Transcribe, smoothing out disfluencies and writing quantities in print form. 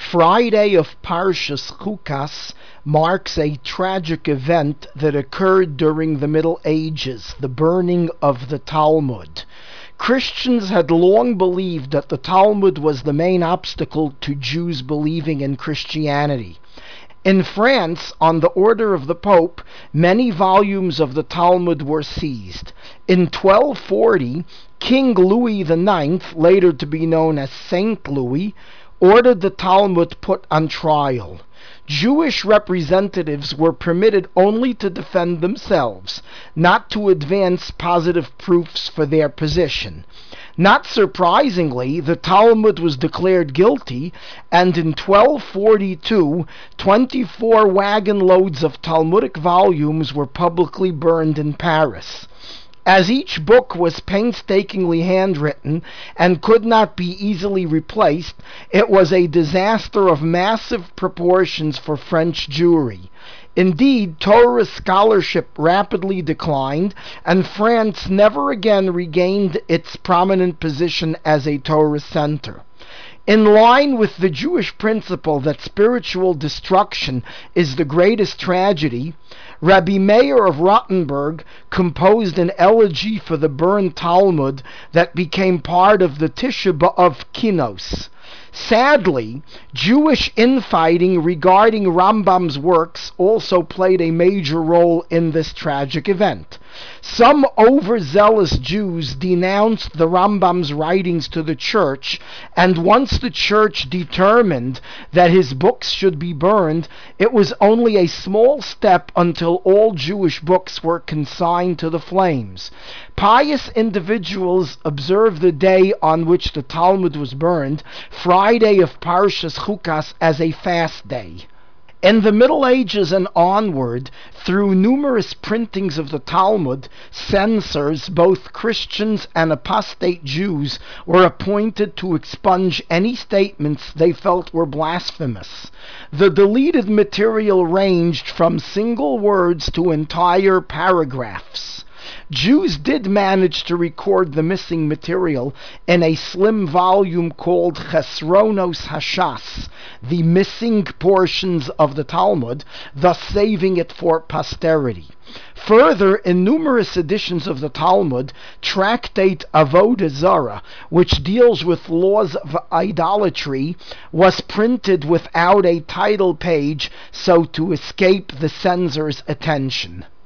Friday of Parshas Chukas marks a tragic event that occurred during the Middle Ages, the burning of the Talmud. Christians had long believed that the Talmud was the main obstacle to Jews believing in Christianity. In France, on the order of the Pope, many volumes of the Talmud were seized. In 1240, King Louis IX, later to be known as Saint Louis, ordered the Talmud put on trial. Jewish representatives were permitted only to defend themselves, not to advance positive proofs for their position. Not surprisingly, the Talmud was declared guilty, and in 1242, 24 wagon loads of Talmudic volumes were publicly burned in Paris. As each book was painstakingly handwritten and could not be easily replaced, it was a disaster of massive proportions for French Jewry. Indeed, Torah scholarship rapidly declined, and France never again regained its prominent position as a Torah center. In line with the Jewish principle that spiritual destruction is the greatest tragedy, Rabbi Meir of Rothenburg composed an elegy for the burned Talmud that became part of the Tisha B'Av Kinos. Sadly, Jewish infighting regarding Rambam's works also played a major role in this tragic event. Some overzealous Jews denounced the Rambam's writings to the church, and once the church determined that his books should be burned, it was only a small step until all Jewish books were consigned to the flames. Pious individuals observe the day on which the Talmud was burned, Friday of Parshas Chukas, as a fast day. In the Middle Ages and onward, through numerous printings of the Talmud, censors, both Christians and apostate Jews, were appointed to expunge any statements they felt were blasphemous. The deleted material ranged from single words to entire paragraphs. Jews did manage to record the missing material in a slim volume called Chesronos Hashas, the missing portions of the Talmud, thus saving it for posterity. Further, in numerous editions of the Talmud, Tractate Avodah Zarah, which deals with laws of idolatry, was printed without a title page so to escape the censor's attention.